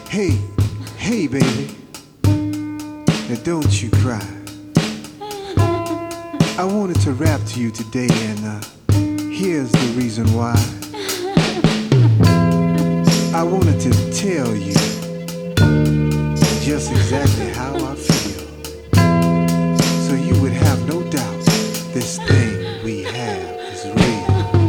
Hey, hey, baby. Now don't you cry. I wanted to rap to you today, and here's the reason why. I wanted to tell you just exactly how I feel, so you would have no doubt this thing we have is real.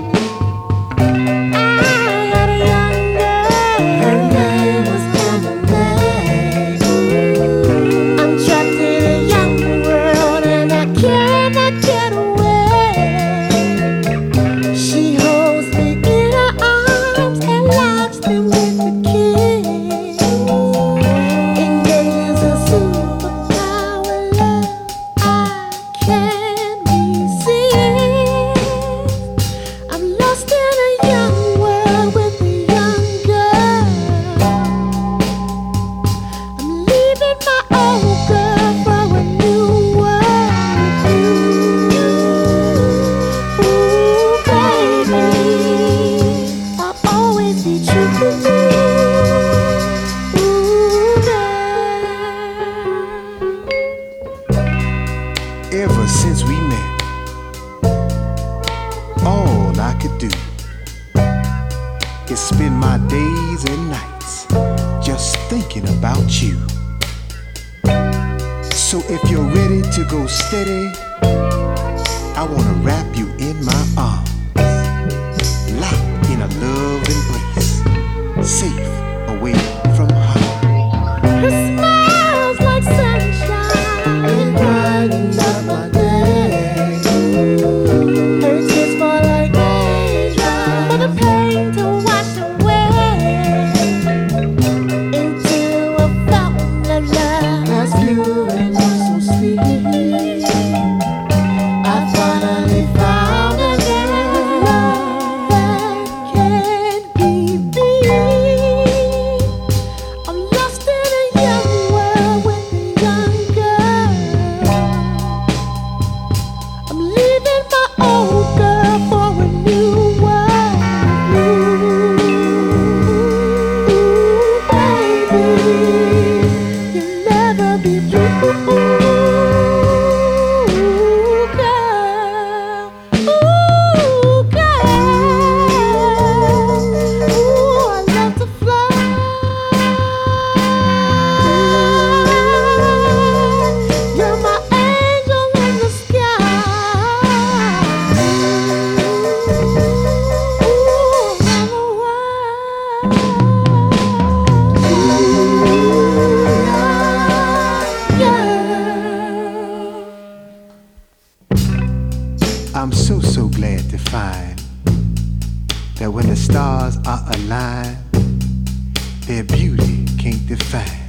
Ever since we met, all I could do is spend my days and nights just thinking about you. So if you're ready to go steady, I wanna wrap you in my arms, locked in a love embrace, safe away from harm. Her smile's like sunshine, brighten up my day. Her tears fall like raindrops for the pain to wash away into a fountain of love that's pure and so sweet. I finally found a love that can't be beat. I'm lost in a young world with a young girl. I'm leaving my old girl for a new world. Ooh, baby, you'll never be blue, girl. Ooh, girl. Ooh, I love to fly. You're my angel in the sky. Ooh, around the world. I'm so glad to find that when the stars are aligned, their beauty can't define.